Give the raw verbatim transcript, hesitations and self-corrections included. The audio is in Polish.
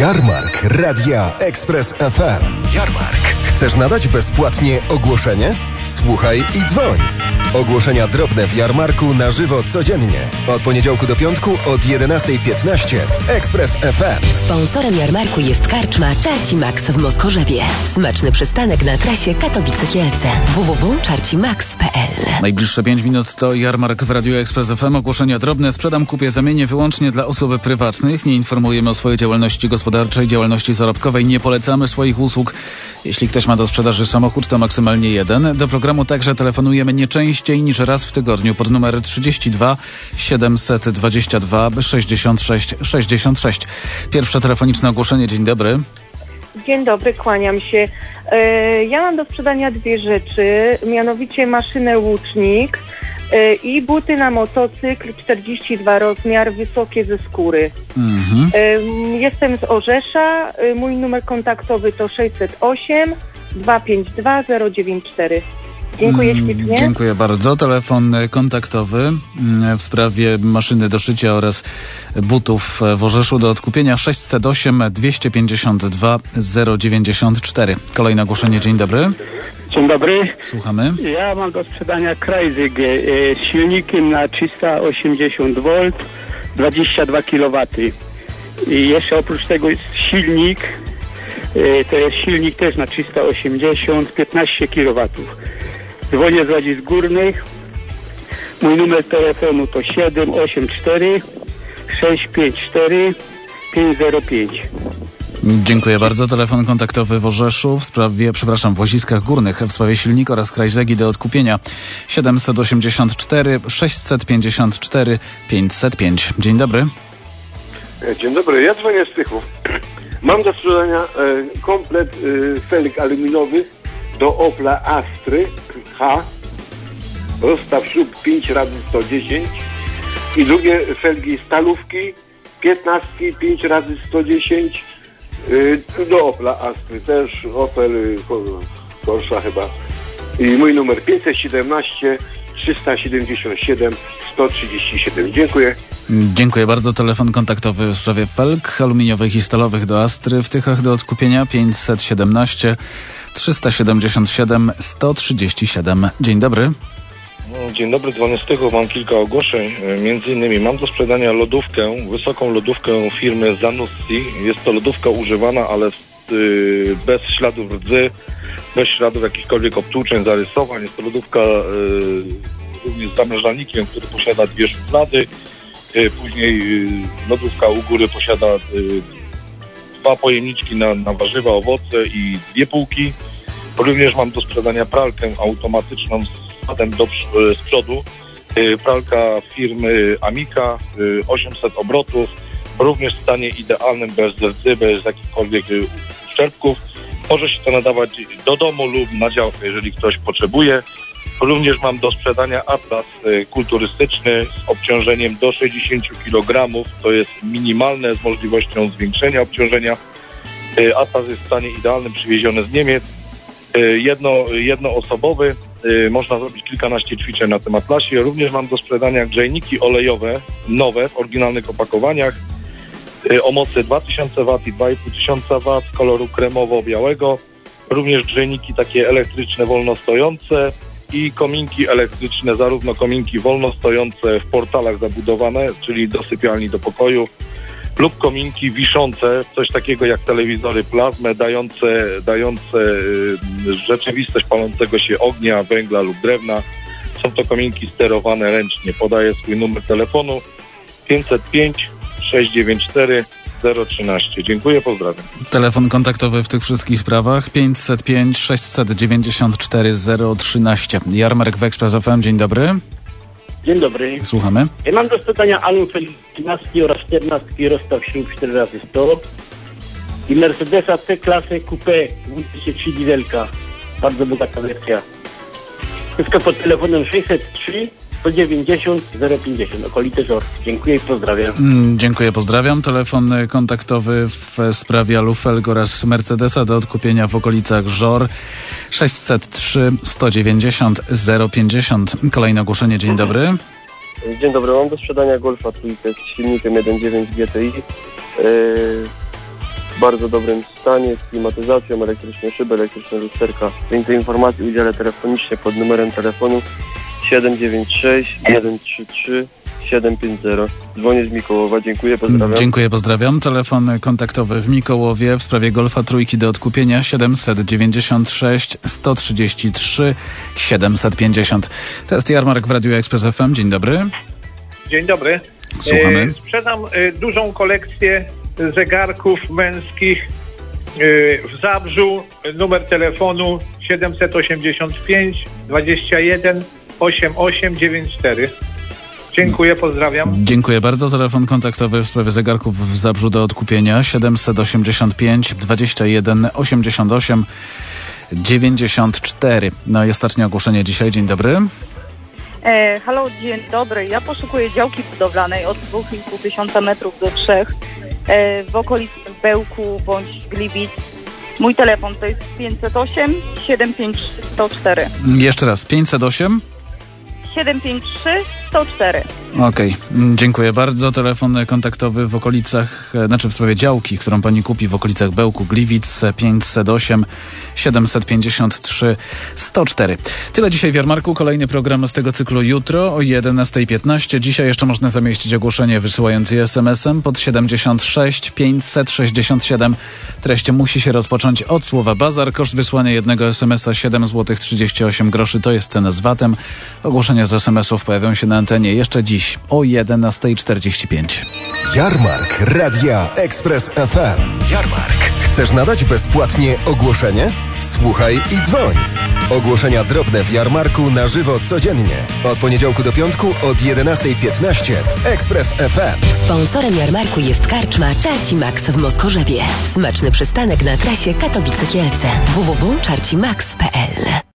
Jarmark Radia Express F M. Jarmark. Chcesz nadać bezpłatnie ogłoszenie? Słuchaj i dzwoń. Ogłoszenia drobne w Jarmarku na żywo codziennie. Od poniedziałku do piątku od jedenastej piętnaście w Express F M. Sponsorem Jarmarku jest karczma Czarci Max w Moskorzewie. Smaczny przystanek na trasie Katowice-Kielce. w w w kropka czarci max kropka p l. Najbliższe pięć minut to Jarmark w Radiu Express F M. Ogłoszenia drobne. Sprzedam, kupię, zamienię wyłącznie dla osób prywatnych. Nie informujemy o swojej działalności gospodarczej, działalności zarobkowej. Nie polecamy swoich usług. Jeśli ktoś ma do sprzedaży samochód, to maksymalnie jeden. Do programu także telefonujemy nie częściej niż raz w tygodniu pod numer trzydzieści dwa siedemset dwadzieścia dwa sześćdziesiąt sześć sześćdziesiąt sześć. Pierwsze telefoniczne ogłoszenie. Dzień dobry. Dzień dobry, kłaniam się. E, ja mam do sprzedania dwie rzeczy, mianowicie maszynę łucznik e, i buty na motocykl czterdzieści dwa rozmiar, wysokie ze skóry. Mhm. E, jestem z Orzesza, e, mój numer kontaktowy to sześćset osiem dwieście pięćdziesiąt dwa zero dziewięć cztery. Dziękuję ślicznie. Dziękuję bardzo. Telefon kontaktowy w sprawie maszyny do szycia oraz butów w Orzeszu do odkupienia sześćset osiem dwieście pięćdziesiąt dwa zero dziewięćdziesiąt cztery. Kolejne ogłoszenie. Dzień dobry. Dzień dobry. Słuchamy. Ja mam do sprzedania Kreisig e, z silnikiem na trzysta osiemdziesiąt wolt, dwadzieścia dwa kilowatów. I jeszcze oprócz tego jest silnik, e, to jest silnik też na trzysta osiemdziesiąt, piętnaście kilowatów. Dzwonię z Łazisk Górnych. Mój numer telefonu to siedem osiem cztery sześć pięć cztery pięć zero pięć. Dziękuję bardzo. Telefon kontaktowy w Orzeszu w sprawie, przepraszam, w Łaziskach Górnych w sprawie silnika oraz Kreisigi do odkupienia siedemset osiemdziesiąt cztery sześćset pięćdziesiąt cztery pięćset pięć. Dzień dobry. Dzień dobry, ja dzwonię z Tychów. Mam do sprzedania e, komplet e, felg aluminiowych do Opla Astry H, rozstaw śrub pięć razy sto dziesięć i drugie felgi stalówki piętnaście pięć razy sto dziesięć yy, do Opla Astry, też Opel Corsa chyba. I mój numer pięćset siedemnaście trzysta siedemdziesiąt siedem sto trzydzieści siedem. Dziękuję. Dziękuję bardzo. Telefon kontaktowy w sprawie felg aluminiowych i stalowych do Astry w Tychach do odkupienia pięćset siedemnaście trzysta siedemdziesiąt siedem sto trzydzieści siedem. Dzień dobry. Dzień dobry, dzwonię z Tychów. Mam kilka ogłoszeń. Między innymi mam do sprzedania lodówkę, wysoką lodówkę firmy Zanussi. Jest to lodówka używana, ale yy, bez śladów rdzy, bez śladów jakichkolwiek obtłuczeń, zarysowań. Jest to lodówka yy, również z zamrażalnikiem, który posiada dwie szuflady. Yy, później yy, lodówka u góry posiada yy, dwa pojemniczki na, na warzywa, owoce i dwie półki. Również mam do sprzedania pralkę automatyczną z padem do, z przodu. Yy, pralka firmy Amica, yy, osiemset obrotów, również w stanie idealnym, bez rdzy, bez jakichkolwiek yy, uszczerbków. Może się to nadawać do domu lub na działkę, jeżeli ktoś potrzebuje. Również mam do sprzedania atlas y, kulturystyczny z obciążeniem do sześćdziesiąt kilogramów. To jest minimalne z możliwością zwiększenia obciążenia. Y, atlas jest w stanie idealnym, przywieziony z Niemiec. Y, jedno, jednoosobowy. Y, można zrobić kilkanaście ćwiczeń na tym atlasie. Również mam do sprzedania grzejniki olejowe, nowe, w oryginalnych opakowaniach. Y, o mocy dwa tysiące watów i dwa i pół tysiąca watów, koloru kremowo-białego. Również grzejniki takie elektryczne, wolnostojące. I kominki elektryczne, zarówno kominki wolnostojące w portalach zabudowane, czyli do sypialni, do pokoju, lub kominki wiszące, coś takiego jak telewizory plazmę, dające, dające y, rzeczywistość palącego się ognia, węgla lub drewna. Są to kominki sterowane ręcznie. Podaję swój numer telefonu pięćset pięć sześćset dziewięćdziesiąt cztery zero trzynaście. Dziękuję, pozdrawiam. Telefon kontaktowy w tych wszystkich sprawach pięćset pięć sześćset dziewięćdziesiąt cztery zero trzynaście. Jarmark w Express F M. Dzień dobry. Dzień dobry. Słuchamy. Ja mam do sprzedania Alufel trzynaście oraz czternaście, rozstaw śrub cztery razy sto i Mercedesa C-klasy Coupé dwadzieścia trzy dieselka. Bardzo bogata wersja. Wszystko pod telefonem sześćset trzy sto dziewięćdziesiąt zero pięćdziesiąt, okolice Żor. Dziękuję i pozdrawiam. Mm, dziękuję, pozdrawiam. Telefon kontaktowy w sprawie Alufelg oraz Mercedesa do odkupienia w okolicach Żor sześćset trzy sto dziewięćdziesiąt zero pięćdziesiąt. Kolejne ogłoszenie. Dzień dobry. Dzień dobry, mam do sprzedania Golfa trójkę z silnikiem jeden przecinek dziewięć G T I. Yy, bardzo dobrym stanie, z klimatyzacją, elektryczne szyby, elektryczne lusterka. Więcej informacji udzielę telefonicznie pod numerem telefonu siedem dziewięć sześć jeden trzy trzy siedem pięć zero. Dzwonię z Mikołowa. Dziękuję, pozdrawiam. Dziękuję, pozdrawiam. Telefon kontaktowy w Mikołowie w sprawie Golfa trójki do odkupienia siedemset dziewięćdziesiąt sześć sto trzydzieści trzy siedemset pięćdziesiąt. To jest Jarmark w Radiu Express F M. Dzień dobry. Dzień dobry. Słuchamy. E, sprzedam e, dużą kolekcję zegarków męskich e, w Zabrzu. Numer telefonu siedemset osiemdziesiąt pięć dwadzieścia jeden osiemdziesiąt osiem dziewięćdziesiąt cztery. Dziękuję, pozdrawiam. Dziękuję bardzo. Telefon kontaktowy w sprawie zegarków w Zabrzu do odkupienia siedemset osiemdziesiąt pięć dwadzieścia jeden osiemdziesiąt osiem dziewięćdziesiąt cztery. No i ostatnie ogłoszenie dzisiaj. Dzień dobry. E, halo, dzień dobry. Ja poszukuję działki budowlanej od dwa i pół tysiąca metrów do trzech e, w okolicy Bełku bądź Gliwic. Mój telefon to jest pięćset osiem siedemset pięćdziesiąt trzy sto cztery. Jeszcze raz. pięćset osiem siedemset pięćdziesiąt trzy sto cztery. Okej, okay. Dziękuję bardzo. Telefon kontaktowy w okolicach, znaczy w sprawie działki, którą pani kupi w okolicach Bełku, Gliwic, pięćset osiem siedemset pięćdziesiąt trzy sto cztery. Tyle dzisiaj w Jarmarku. Kolejny program z tego cyklu jutro o jedenasta piętnaście. Dzisiaj jeszcze można zamieścić ogłoszenie wysyłając je es em esem pod siedemdziesiąt sześć pięćset sześćdziesiąt siedem. Treść musi się rozpocząć od słowa bazar. Koszt wysłania jednego es em esa siedem złotych trzydzieści osiem groszy. To jest cena z vatem. Ogłoszenia z es em esów pojawią się na antenie jeszcze dziś o jedenasta czterdzieści pięć. Jarmark Radia Express F M. Jarmark. Chcesz nadać bezpłatnie ogłoszenie? Słuchaj i dzwoń. Ogłoszenia drobne w Jarmarku na żywo codziennie. Od poniedziałku do piątku od jedenasta piętnaście w Express F M. Sponsorem Jarmarku jest karczma Czarci Max w Moskorzewie. Smaczny przystanek na trasie Katowice-Kielce. w w w kropka czarci max kropka p l.